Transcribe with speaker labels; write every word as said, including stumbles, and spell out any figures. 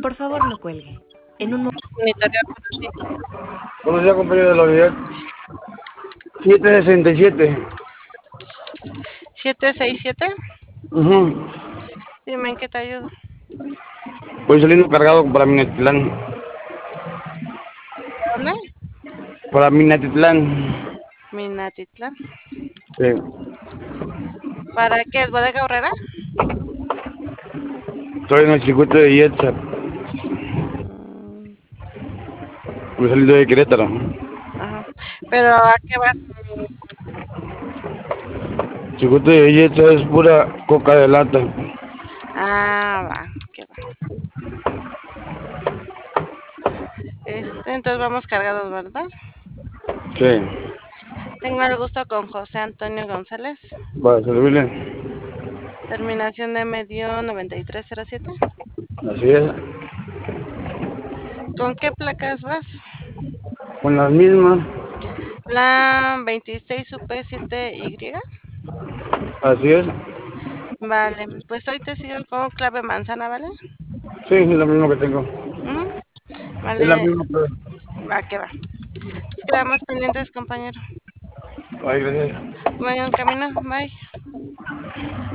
Speaker 1: Por favor, no cuelgue. En un momento.
Speaker 2: Monitorear por ti.
Speaker 3: Buenos días, compañero de la unidad siete sesenta y siete.
Speaker 2: siete seis siete.
Speaker 3: Uh-huh.
Speaker 2: Dime en qué te ayudo.
Speaker 3: Voy saliendo cargado para Minatitlán.
Speaker 2: ¿Dónde?
Speaker 3: Para Minatitlán.
Speaker 2: Minatitlán.
Speaker 3: Sí.
Speaker 2: ¿Para qué? ¿Es bodega horrera?
Speaker 3: Estoy en el circuito de Yetza.
Speaker 2: Mm,
Speaker 3: Voy saliendo de Querétaro.
Speaker 2: ajá. ¿Pero a qué vas?
Speaker 3: El circuito de Yetza es pura coca de lata.
Speaker 2: Ah, va, qué va. Este, entonces vamos cargados, ¿verdad?
Speaker 3: Sí.
Speaker 2: Tengo el gusto con José Antonio González.
Speaker 3: Para servirle.
Speaker 2: Terminación de medio noventa y tres cero siete.
Speaker 3: Así es.
Speaker 2: ¿Con qué placas vas?
Speaker 3: Con las mismas.
Speaker 2: La veintiséis U P siete Y.
Speaker 3: Así es.
Speaker 2: Vale, pues hoy te sigo con clave manzana, ¿vale?
Speaker 3: Sí, es lo mismo que tengo.
Speaker 2: Ujú.
Speaker 3: Es la
Speaker 2: Vale,
Speaker 3: misma. Pero...
Speaker 2: va que va. Pues quedamos pendientes, compañero.
Speaker 3: Ay, gracias.
Speaker 2: Buen camino, bye.